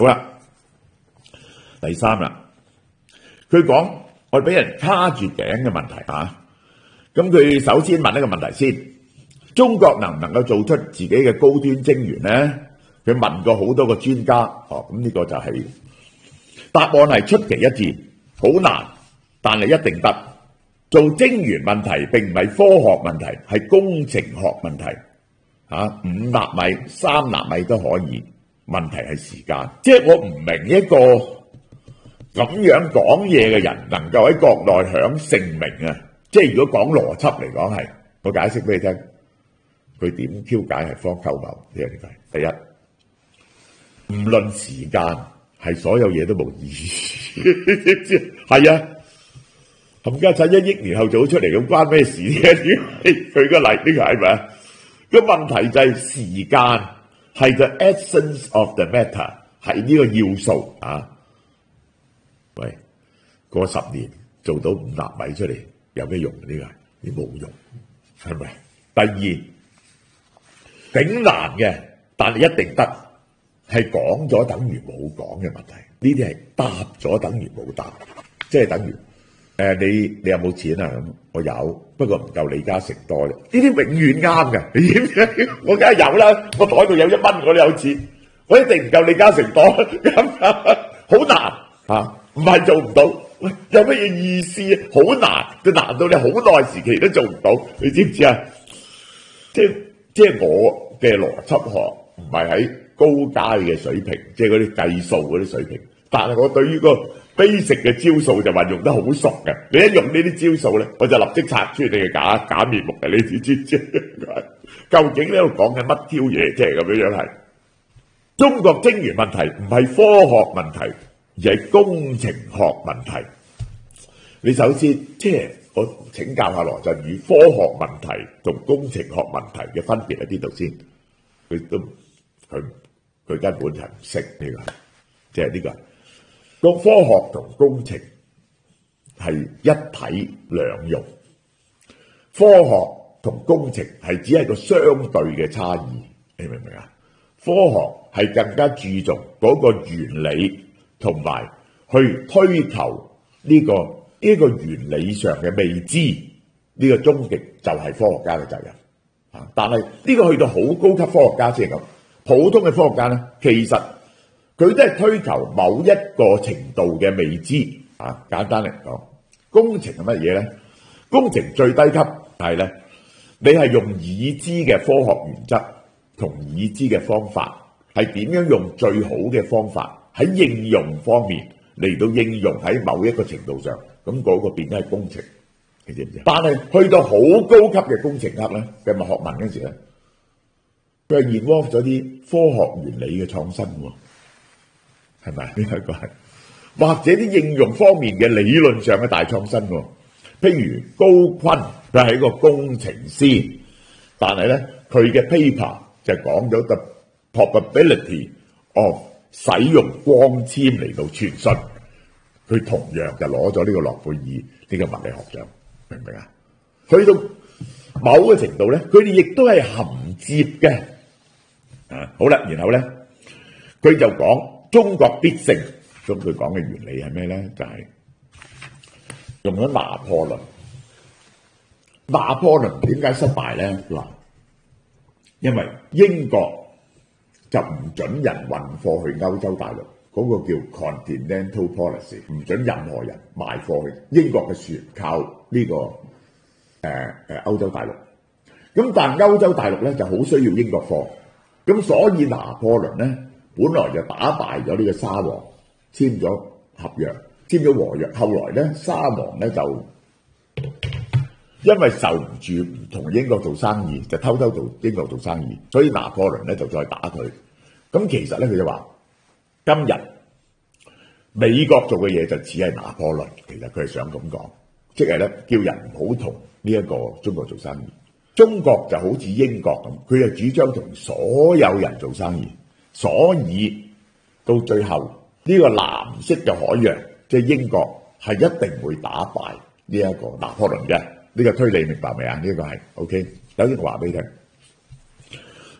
好啦，第三啦，佢講我哋俾人卡住頸嘅問題啊。咁佢首先問一個問題先，中國能唔能夠做出自己嘅高端晶圓呢？佢問過好多個專家，咁呢個就係答案係出奇一致，好難，但係一定得。做晶圓問題並唔係科學問題，係工程學問題。5納米、3納米都可以，問題係時間。即係我唔明一個咁樣講嘢嘅人能夠喺國內享盛名啊！即係如果講邏輯嚟講係，我解釋俾你聽，佢點挑解係方溝謬呢樣嘢。第一，唔論時間，係所有嘢都冇意義。係啊，冚家產1億年後做出嚟咁關咩事咧？舉個例，呢個係咪啊？個問題就係時間係 the essence of the matter， 係呢個要素啊！喂，過10年做到5納米出嚟。有咩用？呢個你冇用，係咪？第二，頂難嘅，但係一定得，係講咗等於冇講嘅問題。呢啲係答咗等於冇答，即係等於你有冇錢啊？咁我有，不過唔夠李嘉誠多啫。呢啲永遠啱嘅，你知唔知？我梗係有啦，我袋度有1蚊，我都有錢，我一定唔夠李嘉誠多，咁好難嚇，唔係做唔到。喂，有乜嘢意思啊？好難，佢難到你好耐時期都做唔到，你知唔知啊？即係我嘅邏輯學唔係喺高階嘅水平，即係嗰啲計數嗰啲水平，但係我對於個 basic 嘅招數就運用得好熟嘅。你一用呢啲招數咧，我就立即拆穿你嘅假面目嘅，你知唔知？究竟呢度講緊乜挑嘢？即係咁樣係中國晶圓問題唔係科學問題，而係工程學問題。你首先即係我請教下羅振宇，科學問題同工程學問題嘅分別喺邊度先？佢根本就唔識呢個，即係呢個科學同工程係一體兩用。科學同工程係只係個相對嘅差異，你明唔明啊？科學係更加注重嗰個原理，同埋去推求呢個原理上嘅未知，呢個終極就係科學家嘅責任啊！但係呢個去到好高級科學家先係咁，普通嘅科學家咧，其實佢都係推求某一個程度嘅未知啊！簡單嚟講，工程係乜嘢咧？工程最低級係咧，你係用已知嘅科學原則同已知嘅方法，係點樣用最好嘅方法喺應用方面嚟到應用喺某一個程度上，咁嗰個變咗係工程，你知唔知？但係去到好高級嘅工程級咧嘅學問嗰時咧，佢係 involve 咗啲科學原理嘅創新喎，係咪？呢一個係或者啲應用方面嘅理論上嘅大創新喎。譬如高錕，佢係一個工程師，但係咧佢嘅 paper 就講咗 the probability of 使用光纖嚟到傳訊，佢同樣就攞咗呢個諾貝爾呢個物理學獎，明唔明啊？去到某個程度咧，佢哋亦都係銜接嘅。好啦，然後咧佢就講中國必勝，咁佢講嘅原理係咩咧？就係用咗拿破崙。拿破崙點解失敗咧？嗱，因為英國就唔準人運貨去歐洲大陸，嗰個叫 Continental Policy， 唔準任何人賣貨去英國嘅船靠呢個歐洲大陸。咁但係歐洲大陸咧就好需要英國貨，咁所以拿破崙咧本來就打敗咗呢個沙皇，簽咗合約，簽咗和約。後來咧沙皇咧就因為受唔住唔同英國做生意，就偷偷做英國做生意，所以拿破崙咧就再打佢。咁其實咧佢就話，今日美國做嘅嘢就似係拿破崙，其實佢係想咁講，即係咧叫人唔好同呢一個中國做生意。中國就好似英國咁，佢係主張同所有人做生意，所以到最後呢個藍色嘅海洋，即係英國係一定會打敗呢一個拿破崙嘅。呢個推理明白未啊？呢個係 OK。首先我話俾你聽，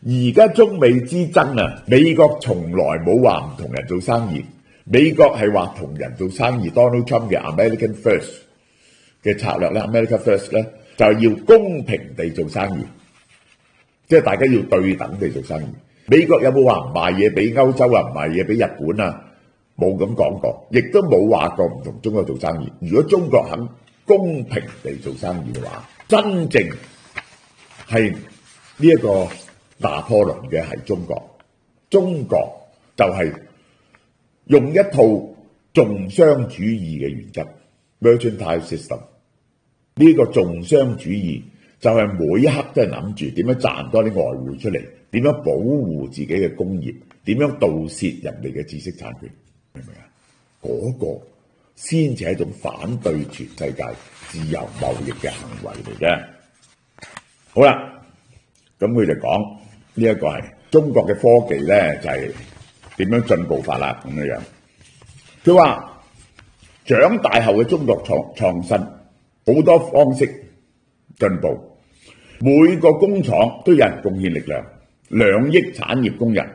而家中美之爭啊，美國從來冇話唔同人做生意，美國係話同人做生意。Donald Trump 嘅 American First 嘅策略咧 ，America First 咧就係要公平地做生意，即係大家要對等地做生意。美國有冇話唔賣嘢俾歐洲啊，唔賣嘢俾日本啊？冇咁講過，亦都冇話過唔同中國做生意。如果中國肯公平地做生意嘅話，真正係呢一個拿破崙嘅係中國。中國就係用一套重商主義嘅原則 mercantile system。呢個重商主義就係每一刻都係諗住點樣賺多啲外匯出嚟，點樣保護自己嘅工業，點樣盜竊人哋嘅知識產權，明唔明啊？嗰個先至係一種反對全世界自由貿易嘅行為嚟嘅。好啦，咁佢就講呢一個係中國嘅科技咧，就係點樣進步法啦咁樣。佢話長大後嘅中國創新好多方式進步，每個工廠都有人貢獻力量，2億產業工人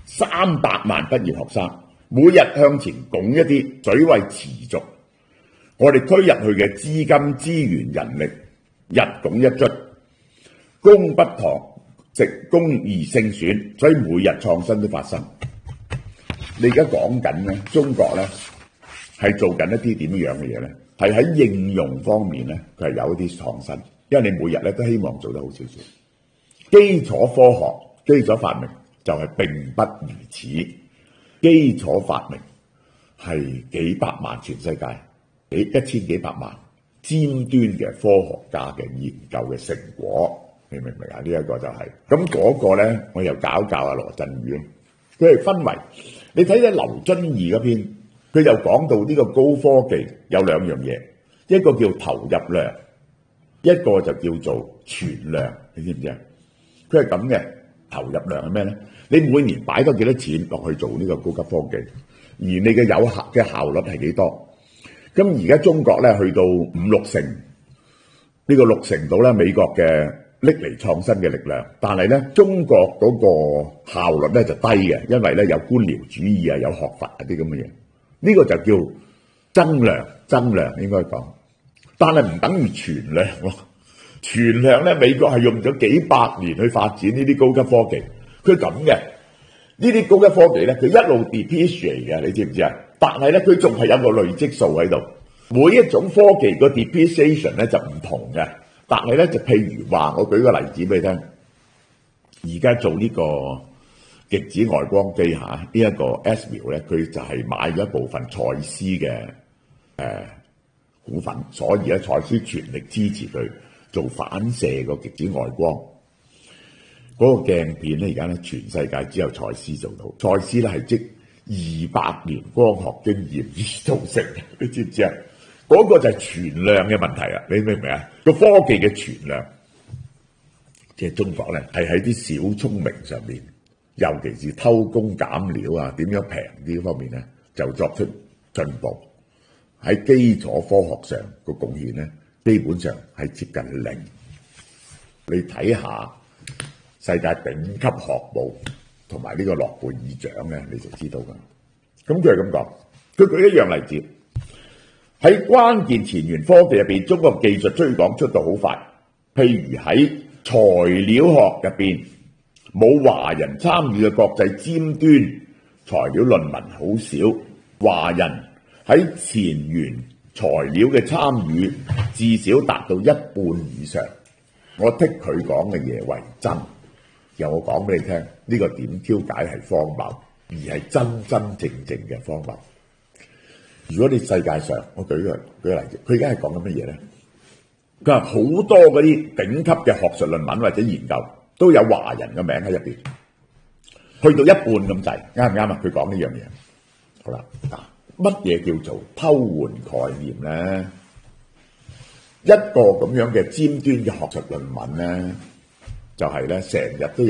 ，300萬畢業學生，每日向前拱一啲，水位持續。我哋推入去嘅資金、資源、人力，日拱一卒，功不堂食，公而勝選，所以每日創新都發生。你而家講緊咧，中國咧係做緊一啲點樣嘅嘢咧？係喺應用方面咧，佢係有一啲創新，因為你每日咧都希望做得好少少。基礎科學、基礎發明就係並不如此。基礎發明係幾百萬，全世界1000幾百萬尖端嘅科學家嘅研究嘅成果，你明唔明啊？呢一個就係咁嗰個咧，我又教阿羅振宇，佢係分為你睇睇劉遵義嗰篇，佢又講到呢個高科技有2樣嘢，一個叫投入量，一個就叫做存量，你知唔知啊？佢係咁嘅，投入量係咩咧？你每年擺多幾多錢落去做呢個高級科技，而你嘅有效嘅效率係幾多？咁而家中國咧去到5-6成，呢個6成度咧美國嘅拎嚟創新嘅力量，但係咧中國嗰個效率咧就低嘅，因為咧有官僚主義啊，有學閥啊啲咁嘅嘢。呢個就叫增量應該講，但係唔等於存量喎。存量咧，美國係用咗幾百年去發展呢啲高級科技。佢咁嘅呢啲高級科技咧，佢一路 depreciate 嘅，你知唔知啊？但係咧，佢仲係有個累積數喺度。每一種科技個 depreciation 咧就唔同嘅，但係咧就譬如話，我舉個例子俾你聽。而家做呢個極紫外光機嚇，呢一個 Esmil 咧，佢就係買咗一部分蔡司嘅股份，所以咧蔡司全力支持佢做反射個極紫外光。嗰個鏡片咧，而家咧全世界只有蔡司做到。蔡司咧係積200年光學經驗而造成嘅，你知唔知啊？嗰個就係存量嘅問題啊！你明唔明啊？個科技嘅存量，即係中國咧係喺啲小聰明上面，尤其是偷工減料啊，點樣平啲方面咧，就作出進步。喺基礎科學上個貢獻咧，基本上係接近0。你睇下世界頂級學部同埋呢個諾貝爾獎咧，你就知道㗎。咁佢係咁講，佢舉一樣例子，喺關鍵前沿科技入邊，中國技術推廣速度好快。譬如喺材料學入邊，冇華人參與嘅國際尖端材料論文好少，華人喺前沿材料嘅參與至少達到1半以上。我剔佢講嘅嘢為真。由我講俾你聽，呢個點挑解係荒謬，而係真真正正嘅荒謬。如果你世界上，我舉個例子，佢而家係講緊乜嘢咧？佢話好多嗰啲頂級嘅學術論文或者研究都有華人嘅名喺入邊，去到1半咁滯，啱唔啱啊？佢講呢樣嘢。好啦，乜嘢叫做偷換概念咧？一個咁樣嘅尖端嘅學術論文咧，就係咧成日都有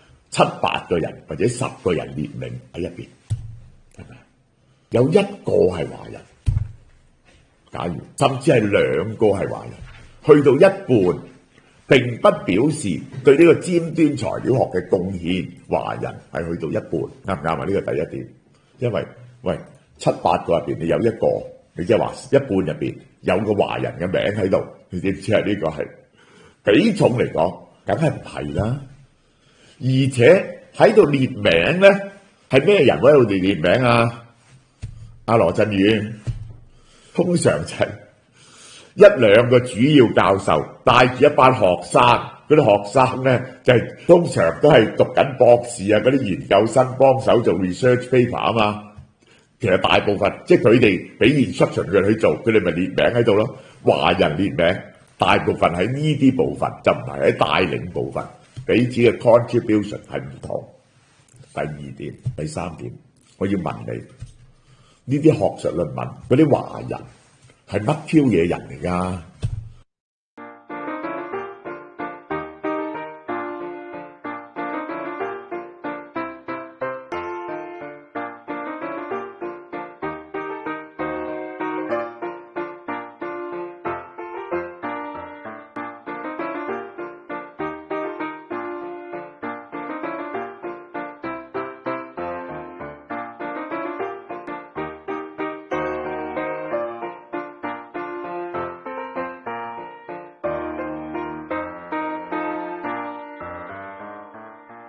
7-8個人或者10個人列名喺入邊，係咪？有1個係華人，假如甚至係2個係華人，去到1半並不表示對呢個尖端材料學嘅貢獻，華人係去到一半，啱唔啱啊？呢個第一點，因為喂7、8個入邊你有一個，你即係話一半入邊有個華人嘅名喺度，你知唔知係呢個係比重嚟講，梗係唔係啦？而且喺度列名咧，係咩人喺度列名啊？阿羅振宇通常就係1、2個主要教授帶住一班學生，嗰啲學生咧就係通常都係讀緊博士啊，嗰啲研究生幫手做 research paper 啊嘛。其實大部分即係佢哋俾 instruction 佢去做，佢哋咪列名喺度咯。華人列名，大部分喺呢啲部分，就唔係喺帶領部分，彼此嘅 contribution 係唔同。第二點、第三點，我要問你，呢啲學術論文嗰啲華人係乜 Q 嘢人嚟㗎？